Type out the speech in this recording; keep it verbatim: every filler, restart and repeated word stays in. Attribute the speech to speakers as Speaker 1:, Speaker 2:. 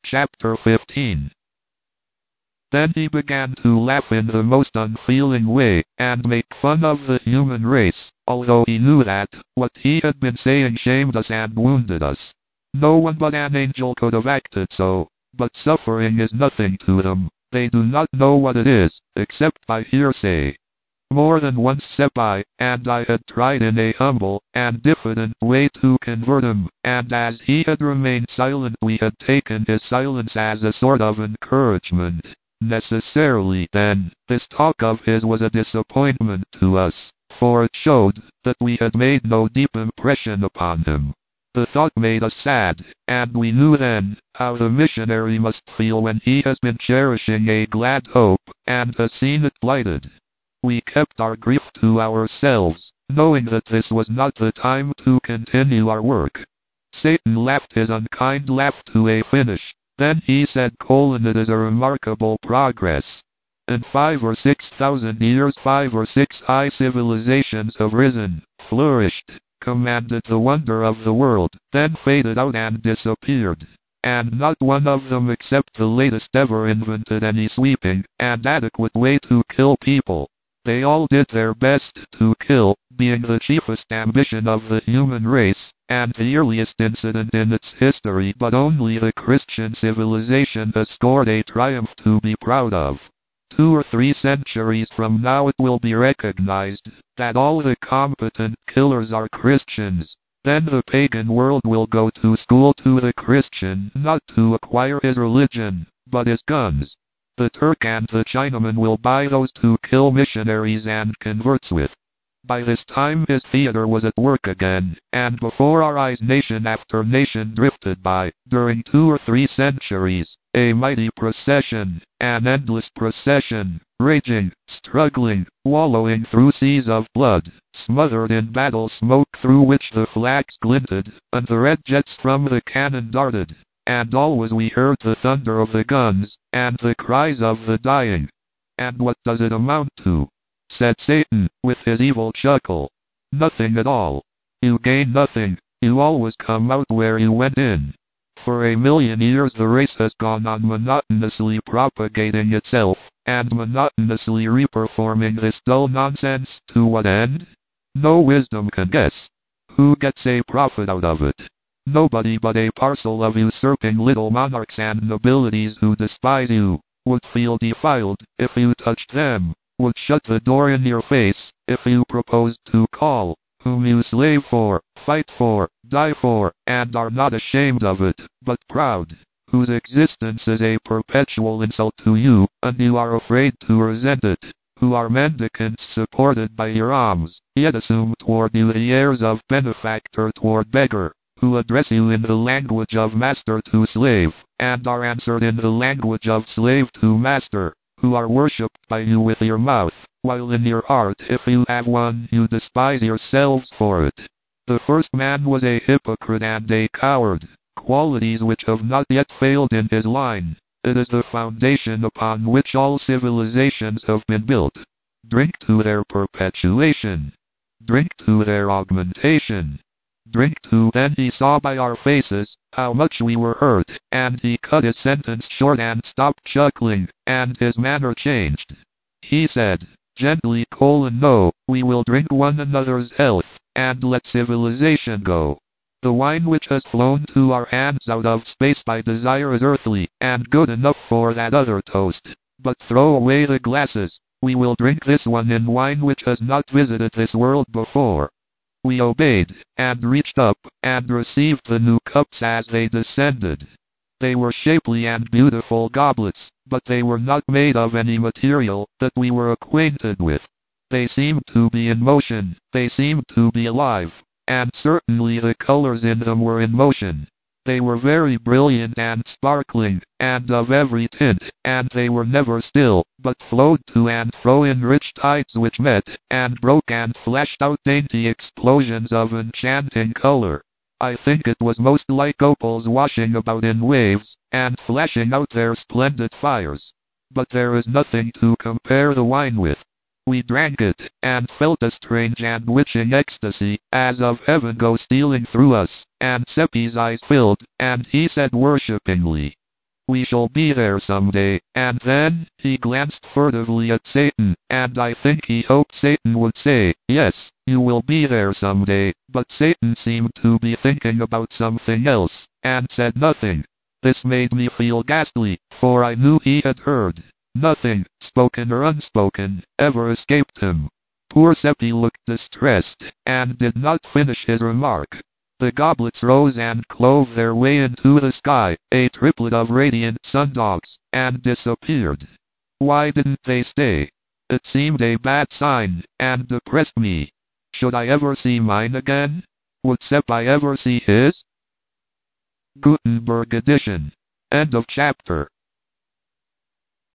Speaker 1: Chapter fifteen. Then he began to laugh in the most unfeeling way, and make fun of the human race, although he knew that what he had been saying shamed us and wounded us. No one but an angel could have acted so, but suffering is nothing to them. They do not know what it is, except by hearsay. More than once step by, and I had tried in a humble and diffident way to convert him, and as he had remained silent we had taken his silence as a sort of encouragement. Necessarily, then, this talk of his was a disappointment to us, for it showed that we had made no deep impression upon him. The thought made us sad, and we knew then how the missionary must feel when he has been cherishing a glad hope, and has seen it blighted. We kept our grief to ourselves, knowing that this was not the time to continue our work. Satan laughed his unkind laugh to a finish. Then he said, colon, it is a remarkable progress. In five or six thousand years five or six high civilizations have risen, flourished, commanded the wonder of the world, then faded out and disappeared. And not one of them except the latest ever invented any sweeping and adequate way to kill people. They all did their best to kill, being the chiefest ambition of the human race, and the earliest incident in its history, but only the Christian civilization has scored a triumph to be proud of. Two or three centuries from now it will be recognized that all the competent killers are Christians. Then the pagan world will go to school to the Christian, not to acquire his religion, but his guns. The Turk and the Chinaman will buy those to kill missionaries and converts with. By this time his theater was at work again, and before our eyes nation after nation drifted by, during two or three centuries, a mighty procession, an endless procession, raging, struggling, wallowing through seas of blood, smothered in battle smoke through which the flags glinted, and the red jets from the cannon darted. And always we heard the thunder of the guns, and the cries of the dying. And what does it amount to? Said Satan, with his evil chuckle. Nothing at all. You gain nothing, you always come out where you went in. For a million years the race has gone on monotonously propagating itself, and monotonously reperforming this dull nonsense, to what end? No wisdom can guess. Who gets a profit out of it? Nobody but a parcel of usurping little monarchs and nobilities who despise you, would feel defiled if you touched them, would shut the door in your face if you proposed to call, whom you slave for, fight for, die for, and are not ashamed of it, but proud, whose existence is a perpetual insult to you, and you are afraid to resent it, who are mendicants supported by your alms, yet assume toward you the airs of benefactor toward beggar, who address you in the language of master to slave, and are answered in the language of slave to master, who are worshipped by you with your mouth, while in your heart, if you have one, you despise yourselves for it. The first man was a hypocrite and a coward, qualities which have not yet failed in his line. It is the foundation upon which all civilizations have been built. Drink to their perpetuation. Drink to their augmentation. Drink to. Then he saw by our faces how much we were hurt, and he cut his sentence short and stopped chuckling, and his manner changed. He said, gently, colon, no, we will drink one another's health, and let civilization go. The wine which has flown to our hands out of space by desire is earthly, and good enough for that other toast. But throw away the glasses. We will drink this one in wine which has not visited this world before. We obeyed, and reached up, and received the new cups as they descended. They were shapely and beautiful goblets, but they were not made of any material that we were acquainted with. They seemed to be in motion, they seemed to be alive, and certainly the colors in them were in motion. They were very brilliant and sparkling, and of every tint, and they were never still, but flowed to and fro in rich tides which met, and broke and flashed out dainty explosions of enchanting color. I think it was most like opals washing about in waves, and flashing out their splendid fires. But there is nothing to compare the wine with. We drank it, and felt a strange and witching ecstasy, as of heaven go stealing through us, and Seppi's eyes filled, and he said worshippingly, We shall be there someday. And then, he glanced furtively at Satan, and I think he hoped Satan would say, yes, you will be there someday, but Satan seemed to be thinking about something else, and said nothing. This made me feel ghastly, for I knew he had heard. Nothing, spoken or unspoken, ever escaped him. Poor Seppi looked distressed, and did not finish his remark. The goblets rose and clove their way into the sky, a triplet of radiant sundogs, and disappeared. Why didn't they stay? It seemed a bad sign, and depressed me. Should I ever see mine again? Would Seppi ever see his? Gutenberg edition. End of chapter.